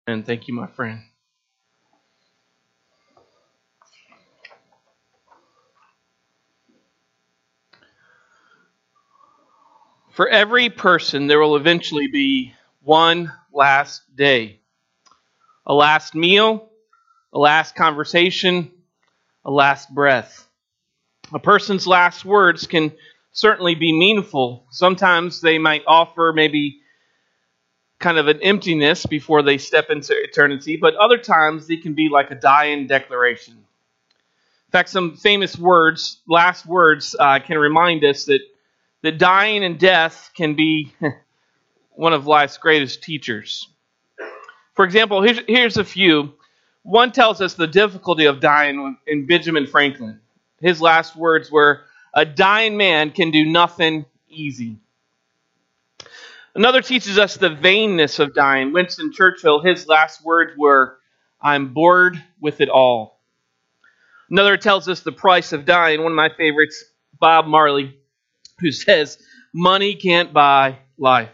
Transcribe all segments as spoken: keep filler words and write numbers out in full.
And thank you, my friend. For every person, there will eventually be one last day. A last meal, a last conversation, a last breath. A person's last words can certainly be meaningful. Sometimes they might offer maybe kind of an emptiness before they step into eternity, but other times they can be like a dying declaration. In fact, some famous words, last words, uh, can remind us that, that dying and death can be one of life's greatest teachers. For example, here's, here's a few. One tells us the difficulty of dying in Benjamin Franklin. His last words were, "A dying man can do nothing easy." Another teaches us the vainness of dying. Winston Churchill, his last words were, "I'm bored with it all." Another tells us the price of dying. One of my favorites, Bob Marley, who says, "Money can't buy life."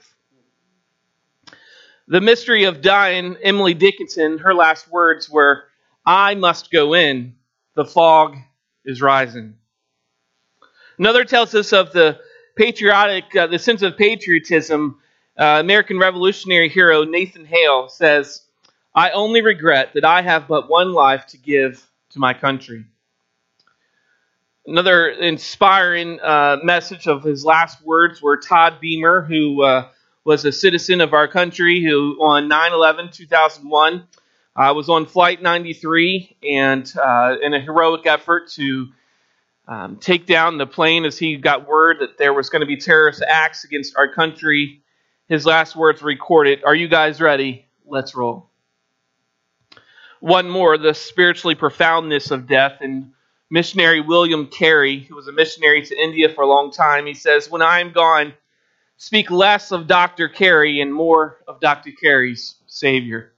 The mystery of dying, Emily Dickinson, her last words were, "I must go in. The fog is rising." Another tells us of the patriotic, uh, the sense of patriotism. Uh, American Revolutionary hero Nathan Hale says, "I only regret that I have but one life to give to my country." Another inspiring uh, message of his last words were Todd Beamer, who uh, was a citizen of our country, who on nine eleven two thousand one uh, was on Flight ninety-three, and uh, in a heroic effort to um, take down the plane as he got word that there was going to be terrorist acts against our country, his last words were recorded, "Are you guys ready? Let's roll." One more, the spiritually profoundness of death, and missionary William Carey, who was a missionary to India for a long time, he says, "When I am gone, speak less of Doctor Carey and more of Doctor Carey's Savior."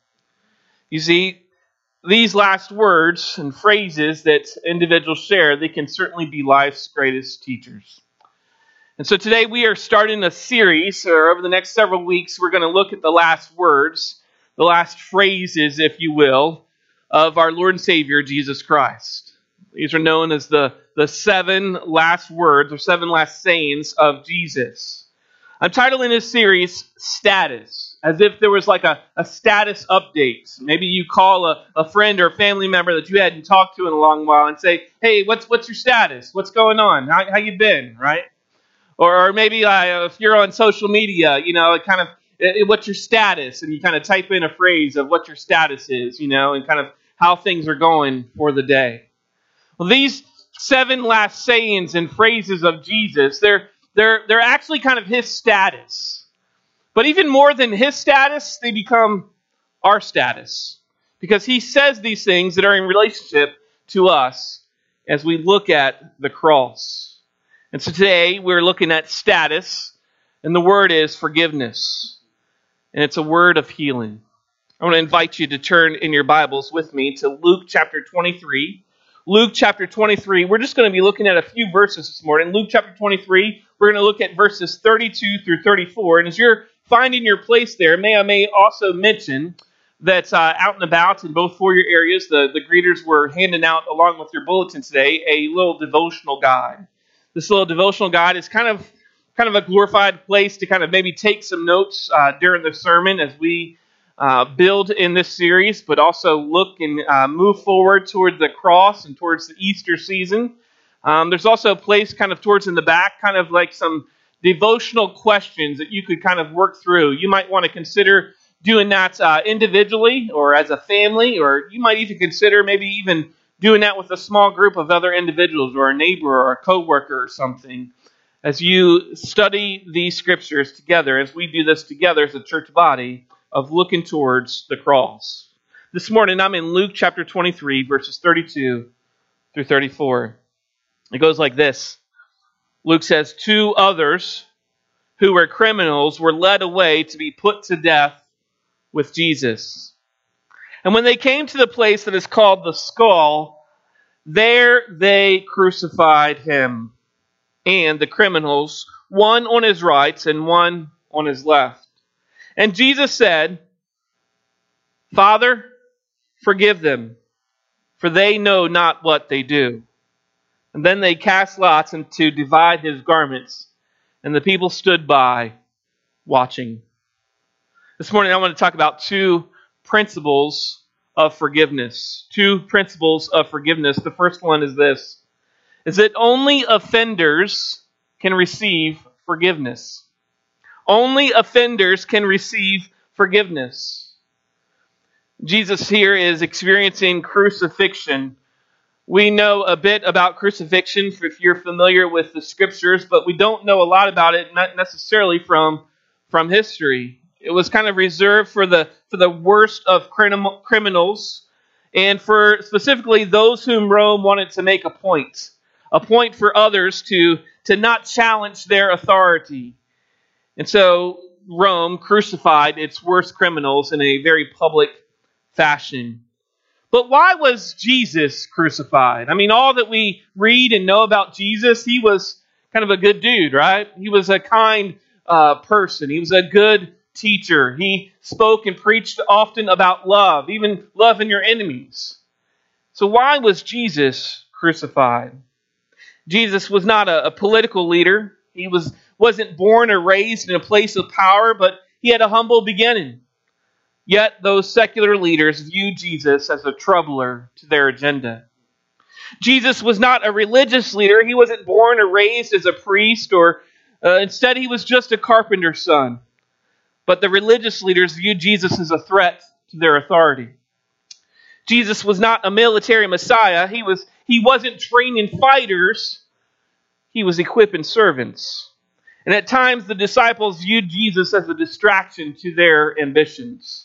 You see, these last words and phrases that individuals share, they can certainly be life's greatest teachers. And so today we are starting a series, or over the next several weeks, we're going to look at the last words, the last phrases, if you will, of our Lord and Savior, Jesus Christ. These are known as the, the seven last words, or seven last sayings of Jesus. I'm titling this series, Status, as if there was like a, a status update. Maybe you call a, a friend or a family member that you hadn't talked to in a long while and say, "Hey, what's what's your status? What's going on? How, how you been?" Right? Or, or maybe uh, if you're on social media, you know, it kind of, it, what's your status? And you kind of type in a phrase of what your status is, you know, and kind of how things are going for the day. Well, these seven last sayings and phrases of Jesus, they're They're, they're actually kind of his status. But even more than his status, they become our status. Because he says these things that are in relationship to us as we look at the cross. And so today we're looking at status, and the word is forgiveness. And it's a word of healing. I want to invite you to turn in your Bibles with me to Luke chapter twenty-three. Luke chapter twenty-three, we're just going to be looking at a few verses this morning. Luke chapter twenty-three, we're going to look at verses thirty-two through thirty-four. And as you're finding your place there, may I may also mention that uh, out and about in both foyer areas, the, the greeters were handing out, along with your bulletin today, a little devotional guide. This little devotional guide is kind of kind of a glorified place to kind of maybe take some notes uh, during the sermon as we Uh, build in this series, but also look and uh, move forward toward the cross and towards the Easter season. Um, there's also a place kind of towards in the back, kind of like some devotional questions that you could kind of work through. You might want to consider doing that uh, individually or as a family, or you might even consider maybe even doing that with a small group of other individuals or a neighbor or a coworker or something. As you study these scriptures together, as we do this together as a church body, of looking towards the cross. This morning, I'm in Luke chapter twenty-three, verses thirty-two through thirty-four. It goes like this. Luke says, "Two others who were criminals were led away to be put to death with Jesus. And when they came to the place that is called the Skull, there they crucified him and the criminals, one on his right and one on his left. And Jesus said, Father, forgive them, for they know not what they do. And then they cast lots and to divide his garments, and the people stood by, watching. This morning I want to talk about two principles of forgiveness. Two principles of forgiveness. The first one is this, is that only offenders can receive forgiveness. Only offenders can receive forgiveness. Jesus here is experiencing crucifixion. We know a bit about crucifixion if you're familiar with the scriptures, but we don't know a lot about it, not necessarily from, from history. It was kind of reserved for the for the worst of criminal, criminals, and for specifically those whom Rome wanted to make a point, a point for others to, to not challenge their authority. And so Rome crucified its worst criminals in a very public fashion. But why was Jesus crucified? I mean, all that we read and know about Jesus, he was kind of a good dude, right? He was a kind uh, person. He was a good teacher. He spoke and preached often about love, even loving your enemies. So why was Jesus crucified? Jesus was not a, a political leader. He was, wasn't born or raised in a place of power, but he had a humble beginning. Yet those secular leaders viewed Jesus as a troubler to their agenda. Jesus was not a religious leader. He wasn't born or raised as a priest, or uh, instead he was just a carpenter's son. But the religious leaders viewed Jesus as a threat to their authority. Jesus was not a military Messiah. He was he wasn't training fighters. He was equipping servants. And at times the disciples viewed Jesus as a distraction to their ambitions.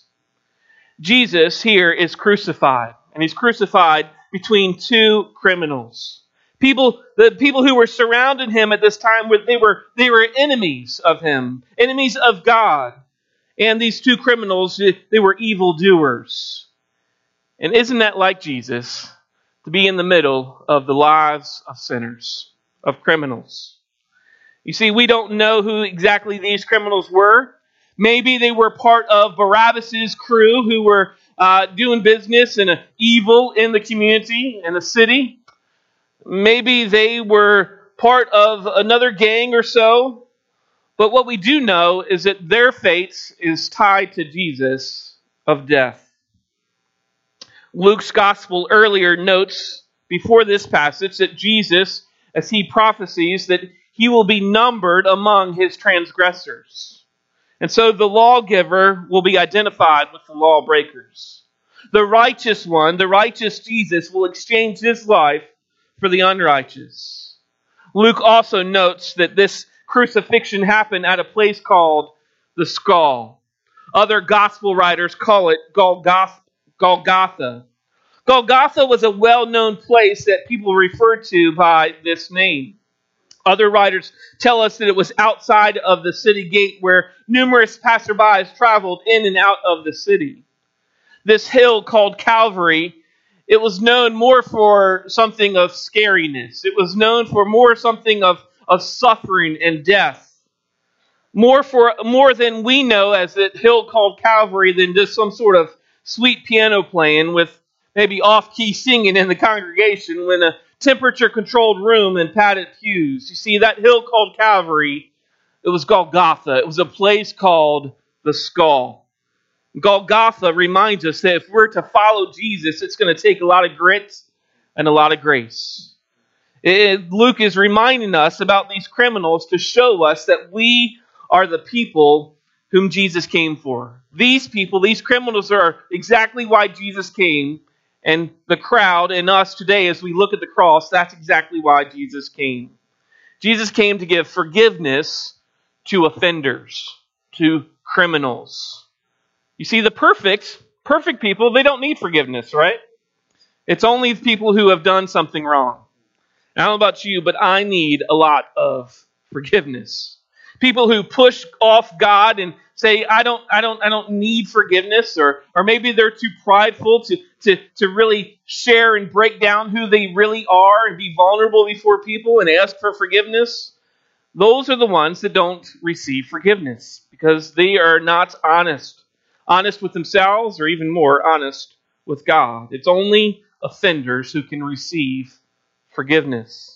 Jesus here is crucified, and he's crucified between two criminals. People, the people who were surrounding him at this time, they were, they were enemies of him, enemies of God. And these two criminals, they were evildoers. And isn't that like Jesus, to be in the middle of the lives of sinners, of criminals? You see, we don't know who exactly these criminals were. Maybe they were part of Barabbas' crew who were uh, doing business and evil in the community, in the city. Maybe they were part of another gang or so. But what we do know is that their fate is tied to Jesus of death. Luke's gospel earlier notes before this passage that Jesus, as he prophesies, that he will be numbered among his transgressors. And so the lawgiver will be identified with the lawbreakers. The righteous one, the righteous Jesus, will exchange his life for the unrighteous. Luke also notes that this crucifixion happened at a place called the Skull. Other gospel writers call it Golgotha. Golgotha. Golgotha was a well-known place that people referred to by this name. Other writers tell us that it was outside of the city gate where numerous passerbys traveled in and out of the city. This hill called Calvary, it was known more for something of scariness. It was known for more something of, of suffering and death. More for more than we know as that hill called Calvary than just some sort of sweet piano playing with maybe off-key singing in the congregation when a temperature-controlled room and padded pews. You see, that hill called Calvary, it was Golgotha. It was a place called the Skull. Golgotha reminds us that if we're to follow Jesus, it's going to take a lot of grit and a lot of grace. It, Luke is reminding us about these criminals to show us that we are the people whom Jesus came for. These people, these criminals are exactly why Jesus came. And the crowd and us today, as we look at the cross, that's exactly why Jesus came. Jesus came to give forgiveness to offenders, to criminals. You see, the perfect, perfect people, they don't need forgiveness, right? It's only people who have done something wrong. I don't know about you, but I need a lot of forgiveness. People who push off God and say, I don't, I don't, I don't need forgiveness, or, or maybe they're too prideful to, to, to really share and break down who they really are and be vulnerable before people and ask for forgiveness. Those are the ones that don't receive forgiveness because they are not honest honest with themselves, or even more, honest with God. It's only offenders who can receive forgiveness.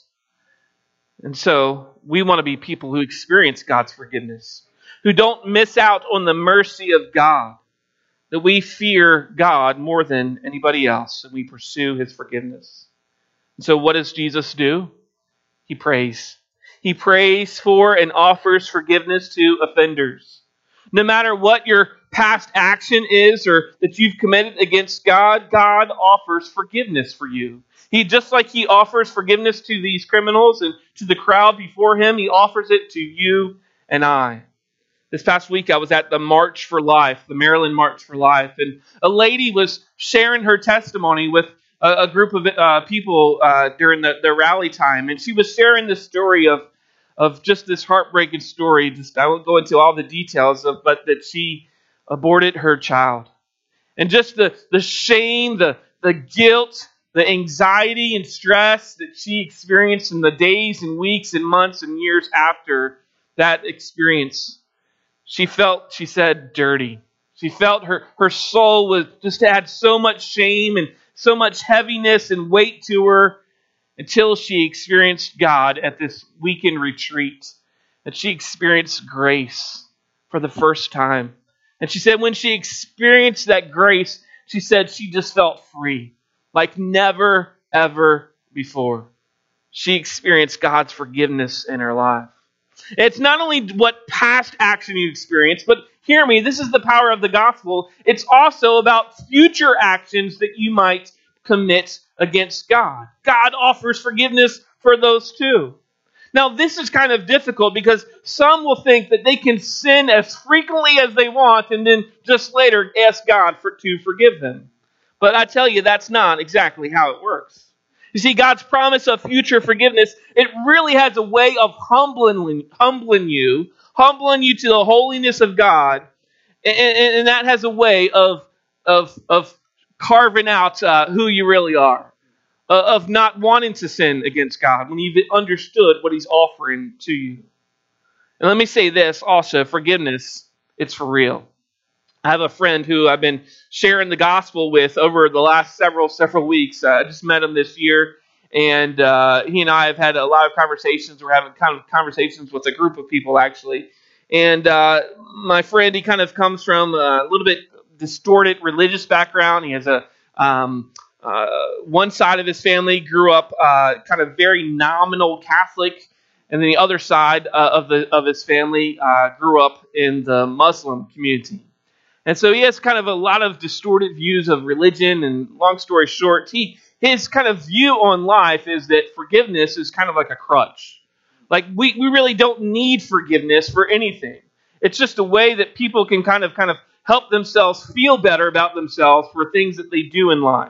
And so we want to be people who experience God's forgiveness, who don't miss out on the mercy of God, that we fear God more than anybody else and we pursue His forgiveness. And so what does Jesus do? He prays. He prays for and offers forgiveness to offenders. No matter what your past action is or that you've committed against God, God offers forgiveness for you. He, just like He offers forgiveness to these criminals and to the crowd before Him, He offers it to you and I. This past week I was at the March for Life, the Maryland March for Life, and a lady was sharing her testimony with a, a group of uh, people uh, during the, the rally time, and she was sharing the story of of just this heartbreaking story. Just I won't go into all the details of, but that she aborted her child, and just the the shame, the the guilt, the anxiety and stress that she experienced in the days and weeks and months and years after that experience. She felt, she said, dirty. She felt her, her soul was just had so much shame and so much heaviness and weight to her until she experienced God at this weekend retreat. And she experienced grace for the first time. And she said when she experienced that grace, she said she just felt free, like never, ever before. She experienced God's forgiveness in her life. It's not only what past action you experience, but hear me, this is the power of the gospel. It's also about future actions that you might commit against God. God offers forgiveness for those too. Now, this is kind of difficult because some will think that they can sin as frequently as they want and then just later ask God for, to forgive them. But I tell you, that's not exactly how it works. You see, God's promise of future forgiveness, it really has a way of humbling, humbling you, humbling you to the holiness of God, and, and, and that has a way of, of, of carving out uh, who you really are, uh, of not wanting to sin against God when you've understood what He's offering to you. And let me say this also, forgiveness, it's for real. I have a friend who I've been sharing the gospel with over the last several, several weeks. Uh, I just met him this year, and uh, he and I have had a lot of conversations. We're having kind of conversations with a group of people, actually. And uh, my friend, he kind of comes from a little bit distorted religious background. He has a um, uh, one side of his family grew up uh, kind of very nominal Catholic, and then the other side uh, of the of his family uh, grew up in the Muslim community. And so he has kind of a lot of distorted views of religion, and long story short, he his kind of view on life is that forgiveness is kind of like a crutch. Like, we, we really don't need forgiveness for anything. It's just a way that people can kind of kind of help themselves feel better about themselves for things that they do in life.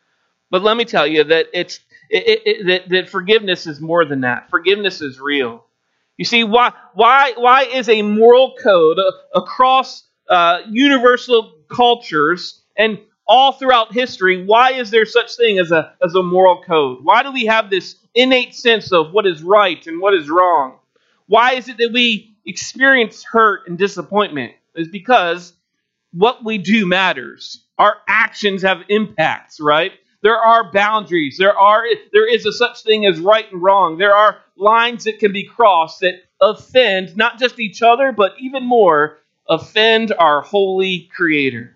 But let me tell you that it's it, it, it, that, that forgiveness is more than that. Forgiveness is real. You see, why why why is a moral code across Uh, universal cultures and all throughout history, why is there such thing as a as a moral code? Why do we have this innate sense of what is right and what is wrong? Why is it that we experience hurt and disappointment? It's because what we do matters. Our actions have impacts, right? There are boundaries. There are there is a such thing as right and wrong. There are lines that can be crossed that offend not just each other, but even more offend our holy Creator.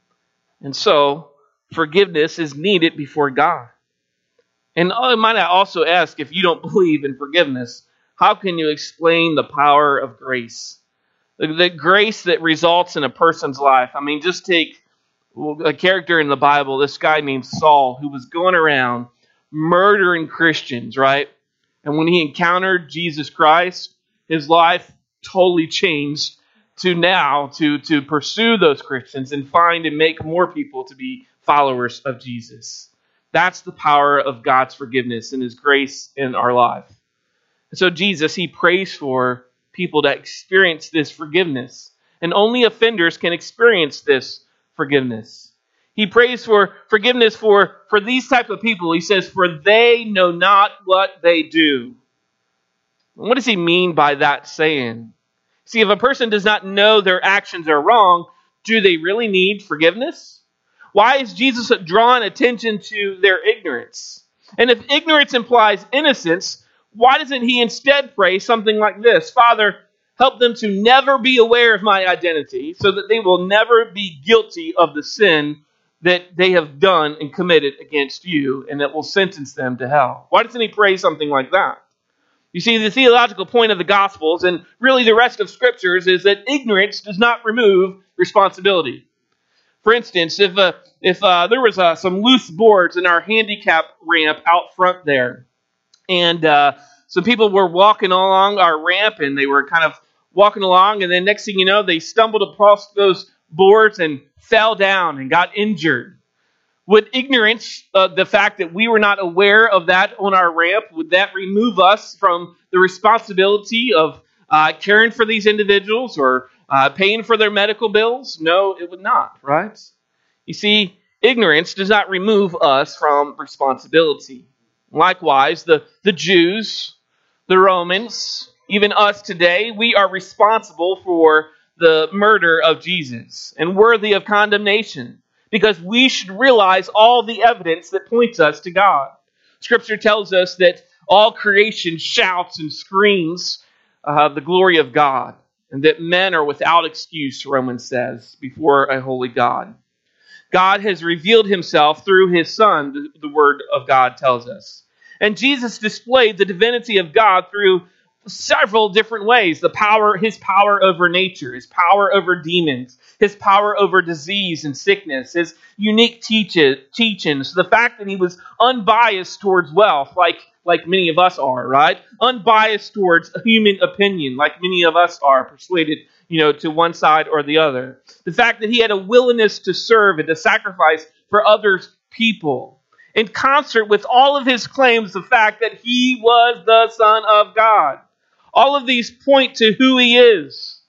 And so, forgiveness is needed before God. And I might also ask, if you don't believe in forgiveness, how can you explain the power of grace? The, the grace that results in a person's life. I mean, just take a character in the Bible, this guy named Saul, who was going around murdering Christians, right? And when he encountered Jesus Christ, his life totally changed to now to, to pursue those Christians and find and make more people to be followers of Jesus. That's the power of God's forgiveness and His grace in our life. And so Jesus, He prays for people to experience this forgiveness. And only offenders can experience this forgiveness. He prays for forgiveness for, for these type of people. He says, for they know not what they do. What does He mean by that saying? See, if a person does not know their actions are wrong, do they really need forgiveness? Why is Jesus drawing attention to their ignorance? And if ignorance implies innocence, why doesn't he instead pray something like this? Father, help them to never be aware of my identity so that they will never be guilty of the sin that they have done and committed against you and that will sentence them to hell. Why doesn't he pray something like that? You see, the theological point of the Gospels and really the rest of Scriptures is that ignorance does not remove responsibility. For instance, if uh, if uh, there was uh, some loose boards in our handicap ramp out front there, and uh, some people were walking along our ramp and they were kind of walking along, and then next thing you know, they stumbled across those boards and fell down and got injured. Would ignorance, uh, the fact that we were not aware of that on our ramp, would that remove us from the responsibility of uh, caring for these individuals or uh, paying for their medical bills? No, it would not, right? You see, ignorance does not remove us from responsibility. Likewise, the, the Jews, the Romans, even us today, we are responsible for the murder of Jesus and worthy of condemnation because we should realize all the evidence that points us to God. Scripture tells us that all creation shouts and screams uh, the glory of God and that men are without excuse, Romans says, before a holy God. God has revealed himself through his Son, the, the Word of God tells us. And Jesus displayed the divinity of God through several different ways. The power, his power over nature, his power over demons, his power over disease and sickness, his unique teach- teachings, the fact that he was unbiased towards wealth, like, like many of us are, right? Unbiased towards human opinion, like many of us are, persuaded, you know, to one side or the other. The fact that he had a willingness to serve and to sacrifice for other people. In concert with all of his claims, the fact that he was the Son of God. All of these point to who he is.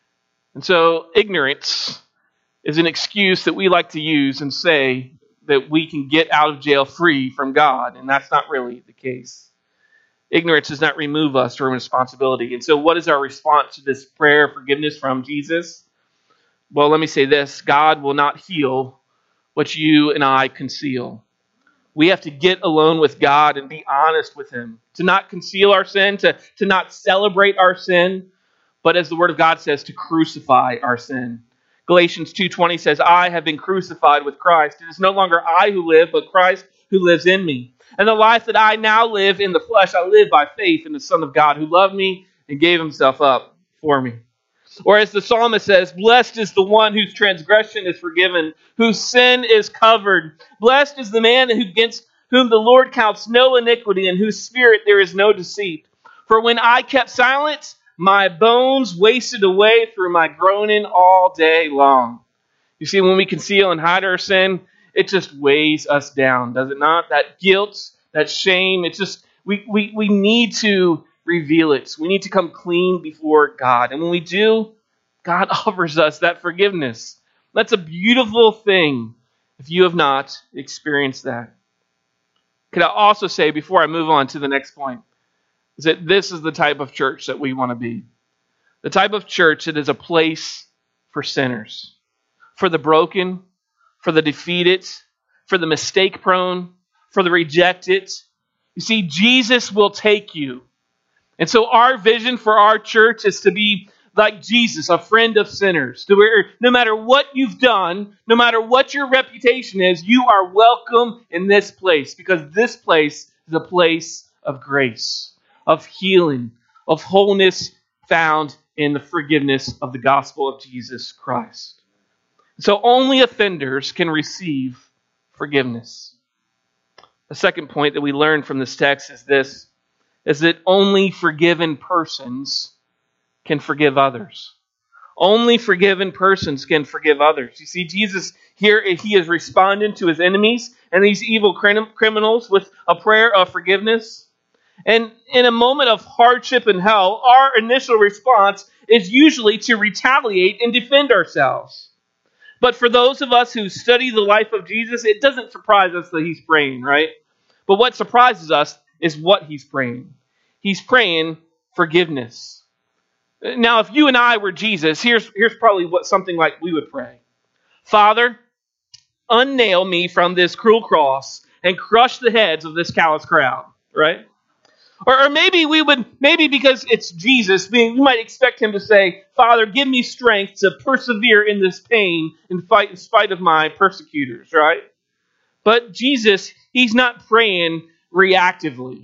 And so ignorance is an excuse that we like to use and say that we can get out of jail free from God. And that's not really the case. Ignorance does not remove us from responsibility. And so what is our response to this prayer of forgiveness from Jesus? Well, let me say this. God will not heal what you and I conceal. We have to get alone with God and be honest with him. To not conceal our sin, to, to not celebrate our sin, but as the Word of God says, to crucify our sin. Galatians two twenty says, I have been crucified with Christ. It is no longer I who live, but Christ who lives in me. And the life that I now live in the flesh, I live by faith in the Son of God who loved me and gave himself up for me. Or as the psalmist says, blessed is the one whose transgression is forgiven, whose sin is covered. Blessed is the man who against whom the Lord counts no iniquity, and whose spirit there is no deceit. For when I kept silent, my bones wasted away through my groaning all day long. You see, when we conceal and hide our sin, it just weighs us down, does it not? That guilt, that shame, it's just, we, we, we need to reveal it. We need to come clean before God. And when we do, God offers us that forgiveness. That's a beautiful thing if you have not experienced that. Could I also say, before I move on to the next point, is that this is the type of church that we want to be. The type of church that is a place for sinners, for the broken, for the defeated, for the mistake-prone, for the rejected. You see, Jesus will take you. And so our vision for our church is to be like Jesus, a friend of sinners. To where no matter what you've done, no matter what your reputation is, you are welcome in this place. Because this place is a place of grace, of healing, of wholeness found in the forgiveness of the gospel of Jesus Christ. So only offenders can receive forgiveness. The second point that we learn from this text is this, is that only forgiven persons can forgive others. Only forgiven persons can forgive others. You see, Jesus here, he is responding to his enemies and these evil criminals with a prayer of forgiveness. And in a moment of hardship and hell, our initial response is usually to retaliate and defend ourselves. But for those of us who study the life of Jesus, it doesn't surprise us that he's praying, right? But what surprises us is what he's praying. He's praying forgiveness. Now, if you and I were Jesus, here's, here's probably what something like we would pray. Father, unnail me from this cruel cross and crush the heads of this callous crowd, right? Or, or maybe we would, maybe because it's Jesus, we, we might expect him to say, Father, give me strength to persevere in this pain and fight in spite of my persecutors, right? But Jesus, he's not praying reactively.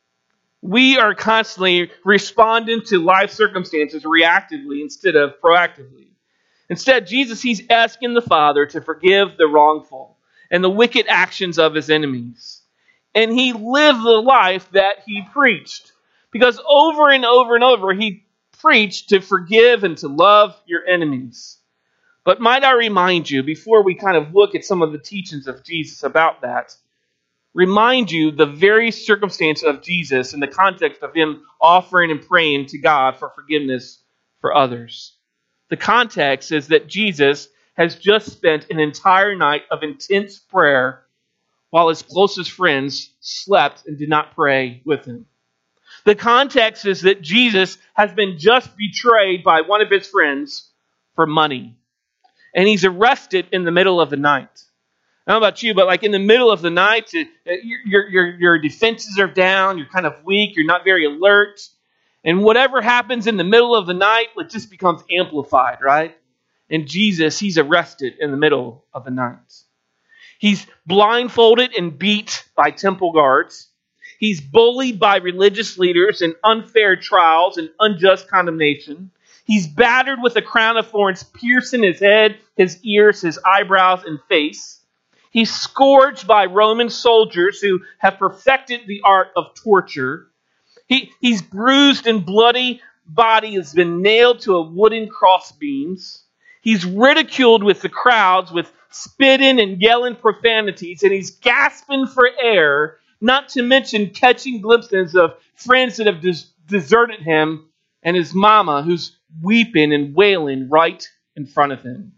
We are constantly responding to life circumstances reactively instead of proactively. Instead, Jesus, he's asking the Father to forgive the wrongful and the wicked actions of his enemies. And he lived the life that he preached. Because over and over and over, he preached to forgive and to love your enemies. But might I remind you, before we kind of look at some of the teachings of Jesus about that, remind you the very circumstance of Jesus in the context of him offering and praying to God for forgiveness for others. The context is that Jesus has just spent an entire night of intense prayer while his closest friends slept and did not pray with him. The context is that Jesus has been just betrayed by one of his friends for money. And he's arrested in the middle of the night. I don't know about you, but like in the middle of the night, your, your, your defenses are down, you're kind of weak, you're not very alert. And whatever happens in the middle of the night, it just becomes amplified, right? And Jesus, he's arrested in the middle of the night. He's blindfolded and beat by temple guards. He's bullied by religious leaders in unfair trials and unjust condemnation. He's battered with a crown of thorns piercing his head, his ears, his eyebrows, and face. He's scourged by Roman soldiers who have perfected the art of torture. He, he's bruised and bloody body has been nailed to a wooden crossbeams. He's ridiculed with the crowds with spitting and yelling profanities, and he's gasping for air, not to mention catching glimpses of friends that have des- deserted him and his mama who's weeping and wailing right in front of him.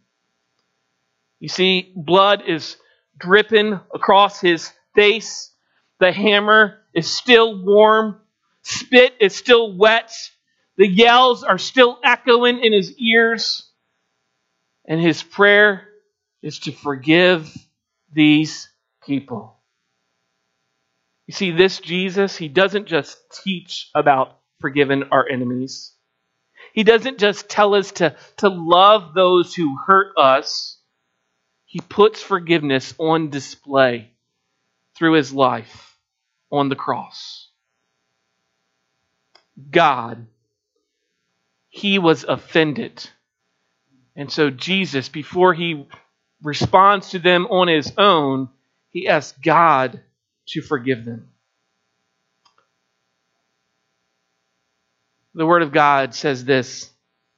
You see, blood is dripping across his face. The hammer is still warm. Spit is still wet. The yells are still echoing in his ears. And his prayer is to forgive these people. You see, this Jesus, he doesn't just teach about forgiving our enemies. He doesn't just tell us to, to love those who hurt us. He puts forgiveness on display through his life on the cross. God, he was offended. And so Jesus, before he responds to them on his own, he asks God to forgive them. The Word of God says this.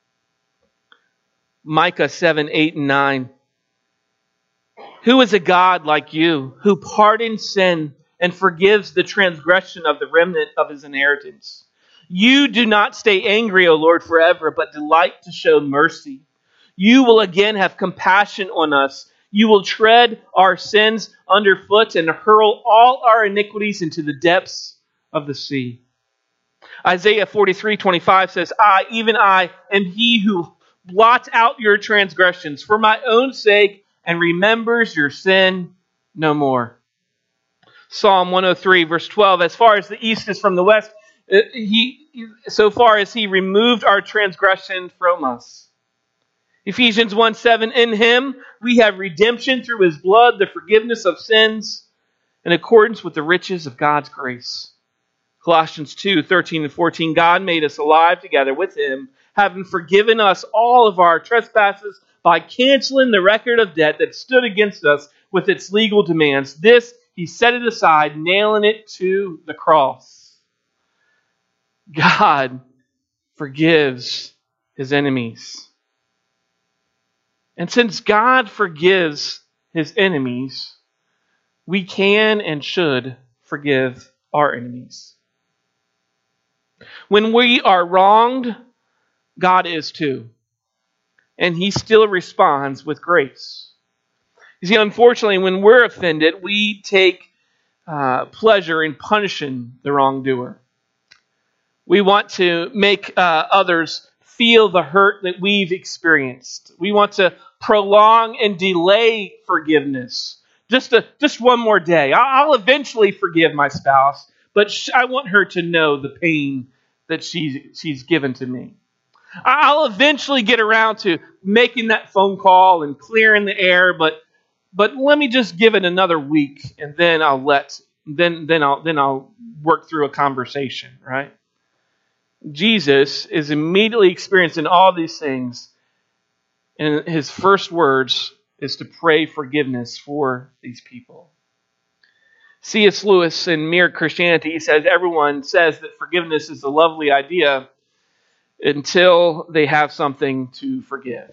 Micah seven, eight, and nine. Who is a God like you, who pardons sin and forgives the transgression of the remnant of his inheritance? You do not stay angry, O Lord, forever, but delight to show mercy. You will again have compassion on us. You will tread our sins underfoot and hurl all our iniquities into the depths of the sea. Isaiah forty-three, twenty-five says, I, even I, am he who blots out your transgressions for my own sake and remembers your sin no more. Psalm one oh three, verse twelve, as far as the east is from the west, he, so far as he removed our transgression from us. Ephesians one seven, in him we have redemption through his blood, the forgiveness of sins, in accordance with the riches of God's grace. Colossians two, thirteen and fourteen, God made us alive together with him, having forgiven us all of our trespasses by canceling the record of debt that stood against us with its legal demands. This he set it aside, nailing it to the cross. God forgives his enemies. And since God forgives his enemies, we can and should forgive our enemies. When we are wronged, God is too. And he still responds with grace. You see, unfortunately, when we're offended, we take uh, pleasure in punishing the wrongdoer. We want to make uh, others feel the hurt that we've experienced. We want to prolong and delay forgiveness. Just a, just one more day. I'll eventually forgive my spouse, but I want her to know the pain that she's, she's given to me. I'll eventually get around to making that phone call and clearing the air, but but let me just give it another week, and then I'll let then then I'll then I'll work through a conversation, right? Jesus is immediately experiencing all these things, and his first words is to pray forgiveness for these people. C S Lewis in Mere Christianity, he says, everyone says that forgiveness is a lovely idea until they have something to forgive.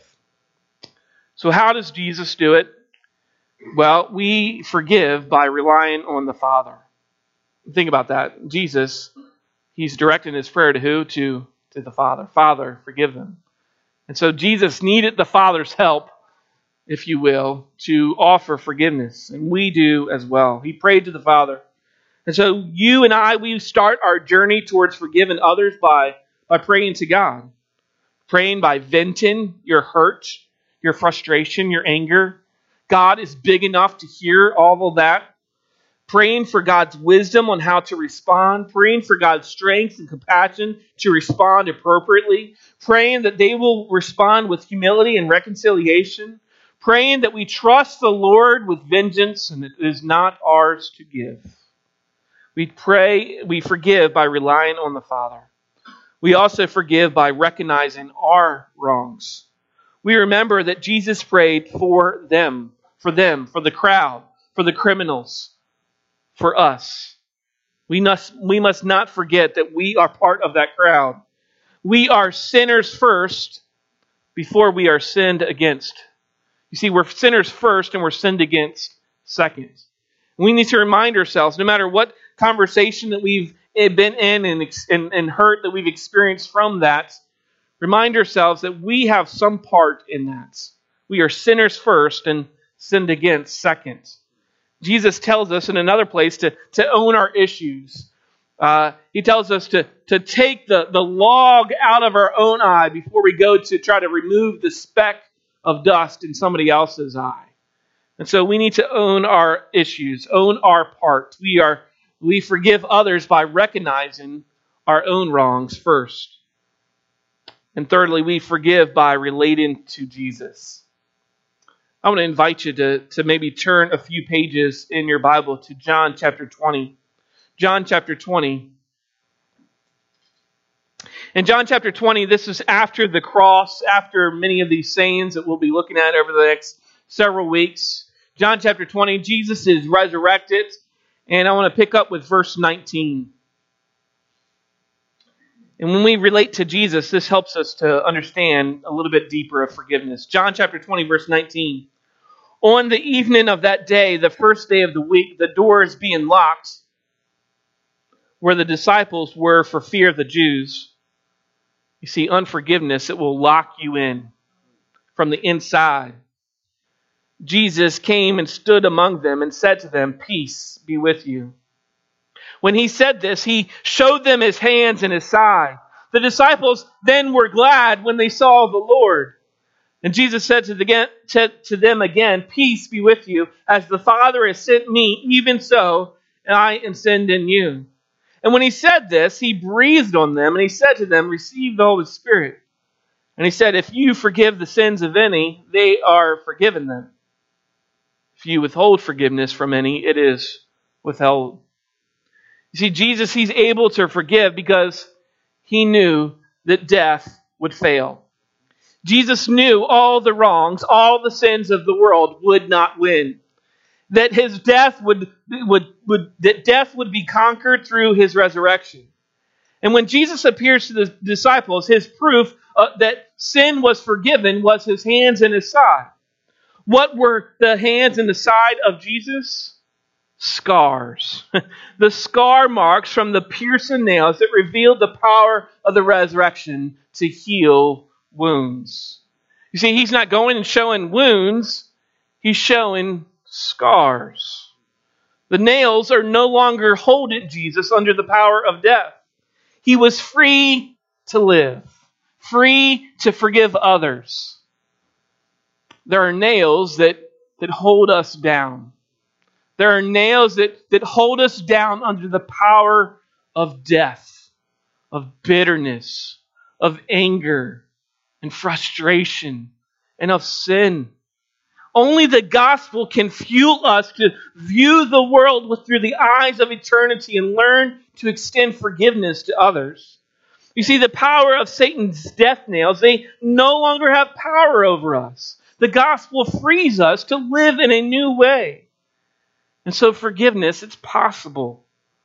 So how does Jesus do it? Well, we forgive by relying on the Father. Think about that. Jesus, he's directing his prayer to who? To, to the Father. Father, forgive them. And so Jesus needed the Father's help, if you will, to offer forgiveness. And we do as well. He prayed to the Father. And so you and I, we start our journey towards forgiving others by, by praying to God. Praying by venting your hurt, your frustration, your anger. God is big enough to hear all of that. Praying for God's wisdom on how to respond. Praying for God's strength and compassion to respond appropriately. Praying that they will respond with humility and reconciliation. Praying that we trust the Lord with vengeance and it is not ours to give. We pray, we forgive by relying on the Father. We also forgive by recognizing our wrongs. We remember that Jesus prayed for them, for them, for the crowd, for the criminals, for us. We must, we must not forget that we are part of that crowd. We are sinners first before we are sinned against. You see, we're sinners first and we're sinned against second. We need to remind ourselves, no matter what conversation that we've been in and, and, and hurt that we've experienced from that, remind ourselves that we have some part in that. We are sinners first and sinned against second. Jesus tells us in another place to, to own our issues. Uh, he tells us to, to take the, the log out of our own eye before we go to try to remove the speck of dust in somebody else's eye. And so we need to own our issues, own our part. We are we forgive others by recognizing our own wrongs first. And thirdly, we forgive by relating to Jesus. I want to invite you to, to maybe turn a few pages in your Bible to John chapter twenty. John chapter twenty. In John chapter twenty, this is after the cross, after many of these sayings that we'll be looking at over the next several weeks. John chapter twenty, Jesus is resurrected, and I want to pick up with verse nineteen. And when we relate to Jesus, this helps us to understand a little bit deeper of forgiveness. John chapter twenty, verse nineteen. On the evening of that day, the first day of the week, the doors being locked, where the disciples were for fear of the Jews. You see, unforgiveness, it will lock you in from the inside. Jesus came and stood among them and said to them, "Peace be with you." When he said this, he showed them his hands and his side. The disciples then were glad when they saw the Lord. And Jesus said to, the, to them again, "Peace be with you. As the Father has sent me, even so, and I am sent in you." And when he said this, he breathed on them, and he said to them, "Receive the Holy Spirit." And he said, "If you forgive the sins of any, they are forgiven them. If you withhold forgiveness from any, it is withheld." You see, Jesus, he's able to forgive because he knew that death would fail. Jesus knew all the wrongs, all the sins of the world would not win. That his death would, would, would, that death would be conquered through his resurrection. And when Jesus appears to the disciples, his proof uh, that sin was forgiven was his hands and his side. What were the hands and the side of Jesus? Scars. The scar marks from the piercing nails that revealed the power of the resurrection to heal wounds. You see, he's not going and showing wounds. He's showing scars. The nails are no longer holding Jesus under the power of death. He was free to live, free to forgive others. There are nails that, that hold us down. There are nails that, that hold us down under the power of death, of bitterness, of anger, and frustration, and of sin. Only the gospel can fuel us to view the world with, through the eyes of eternity and learn to extend forgiveness to others. You see, the power of Satan's death nails, they no longer have power over us. The gospel frees us to live in a new way. And so forgiveness, it's possible.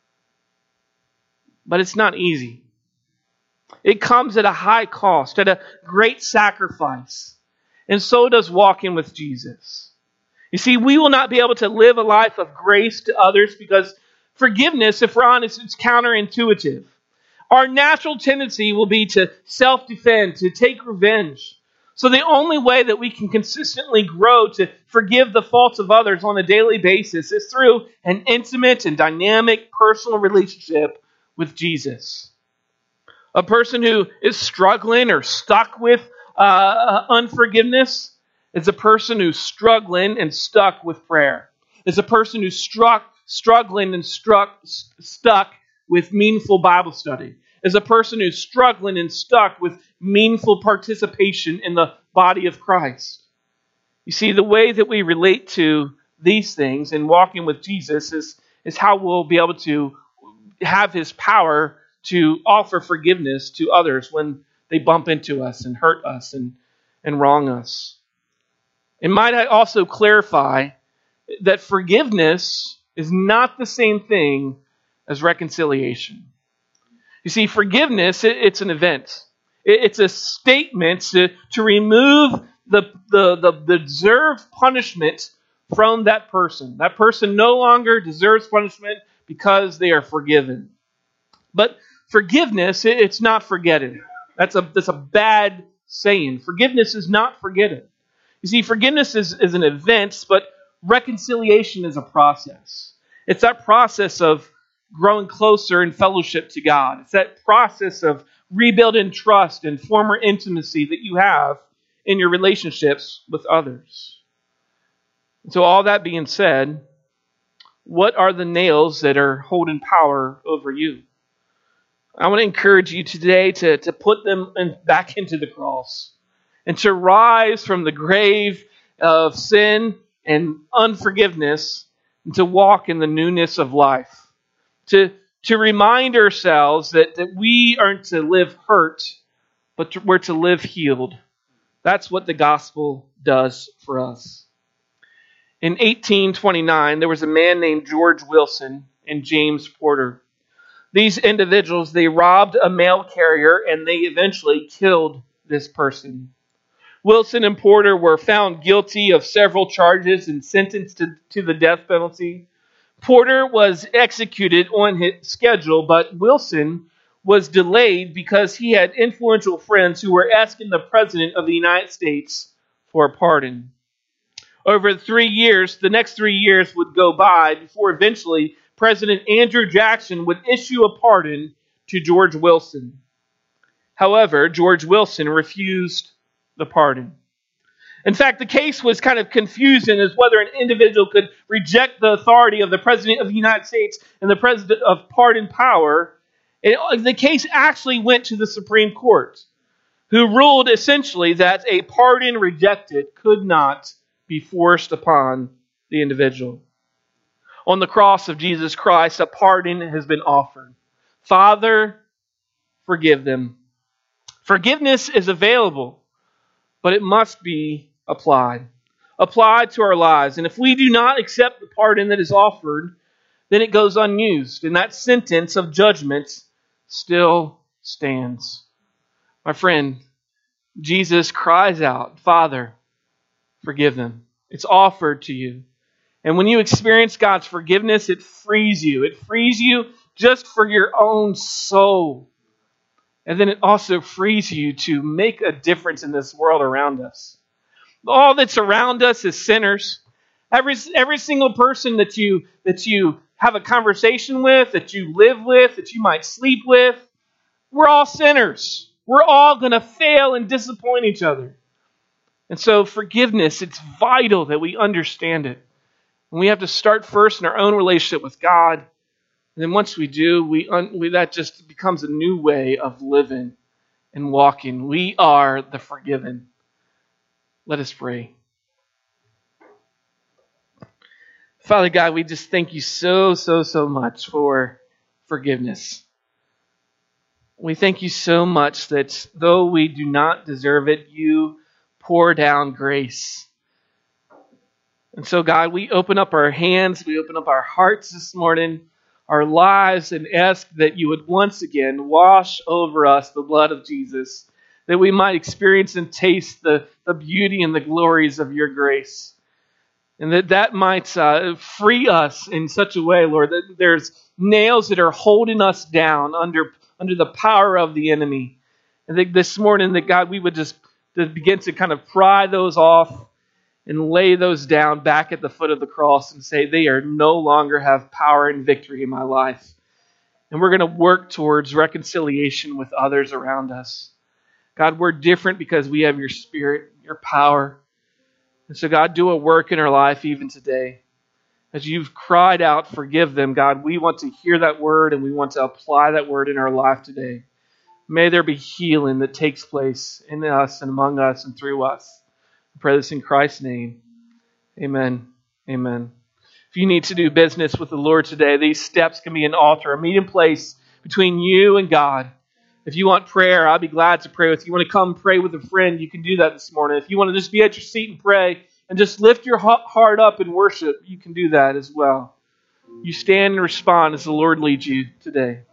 But it's not easy. It comes at a high cost, at a great sacrifice. And so does walking with Jesus. You see, we will not be able to live a life of grace to others because forgiveness, if we're honest, it's counterintuitive. Our natural tendency will be to self-defend, to take revenge. So the only way that we can consistently grow to forgive the faults of others on a daily basis is through an intimate and dynamic personal relationship with Jesus. A person who is struggling or stuck with uh, unforgiveness is a person who's struggling and stuck with prayer. It's a person who's struck, struggling and struck, st- stuck with meaningful Bible study. Is a person who's struggling and stuck with meaningful participation in the body of Christ. You see, the way that we relate to these things and walking with Jesus is, is how we'll be able to have His power to offer forgiveness to others when they bump into us and hurt us and, and wrong us. And might I also clarify that forgiveness is not the same thing as reconciliation. You see, forgiveness, it, it's an event. It, it's a statement to, to remove the, the, the, the deserved punishment from that person. That person no longer deserves punishment because they are forgiven. But forgiveness, it, it's not forgetting. That's a, that's a bad saying. Forgiveness is not forgetting. You see, forgiveness is, is an event, but reconciliation is a process. It's that process of growing closer in fellowship to God. It's that process of rebuilding trust and former intimacy that you have in your relationships with others. So all that being said, what are the nails that are holding power over you? I want to encourage you today to, to put them in, back into the cross and to rise from the grave of sin and unforgiveness and to walk in the newness of life. To, to remind ourselves that, that we aren't to live hurt, but to, we're to live healed. That's what the gospel does for us. In eighteen twenty-nine, there was a man named George Wilson and James Porter. These individuals, they robbed a mail carrier and they eventually killed this person. Wilson and Porter were found guilty of several charges and sentenced to, to the death penalty. Porter was executed on his schedule, but Wilson was delayed because he had influential friends who were asking the President of the United States for a pardon. Over three years, the next three years would go by before eventually President Andrew Jackson would issue a pardon to George Wilson. However, George Wilson refused the pardon. In fact, the case was kind of confusing as whether an individual could reject the authority of the President of the United States and the President of pardon power. It, the case actually went to the Supreme Court, who ruled essentially that a pardon rejected could not be forced upon the individual. On the cross of Jesus Christ, a pardon has been offered. Father, forgive them. Forgiveness is available, but it must be applied. Applied to our lives. And if we do not accept the pardon that is offered, then it goes unused. And that sentence of judgment still stands. My friend, Jesus cries out, Father, forgive them. It's offered to you. And when you experience God's forgiveness, it frees you. It frees you just for your own soul. And then it also frees you to make a difference in this world around us. All that's around us is sinners. Every, every single person that you, that you have a conversation with, that you live with, that you might sleep with, we're all sinners. We're all going to fail and disappoint each other. And so forgiveness, it's vital that we understand it. And we have to start first in our own relationship with God. And then once we do, we, un- we that just becomes a new way of living and walking. We are the forgiven. Let us pray. Father God, we just thank you so, so, so much for forgiveness. We thank you so much that though we do not deserve it, you pour down grace. And so, God, we open up our hands, we open up our hearts this morning, our lives, and ask that you would once again wash over us the blood of Jesus, that we might experience and taste the, the beauty and the glories of your grace. And that that might uh, free us in such a way, Lord, that there's nails that are holding us down under, under the power of the enemy. And that this morning, that God, we would just to begin to kind of pry those off and lay those down back at the foot of the cross and say, they are no longer have power and victory in my life. And we're going to work towards reconciliation with others around us. God, we're different because we have your Spirit, your power. And so, God, do a work in our life even today. As you've cried out, forgive them, God, we want to hear that word and we want to apply that word in our life today. May there be healing that takes place in us and among us and through us. I pray this in Christ's name. Amen. Amen. If you need to do business with the Lord today, these steps can be an altar, a meeting place between you and God. If you want prayer, I'll be glad to pray with you. You want to come pray with a friend, you can do that this morning. If you want to just be at your seat and pray and just lift your heart up in worship, you can do that as well. You stand and respond as the Lord leads you today.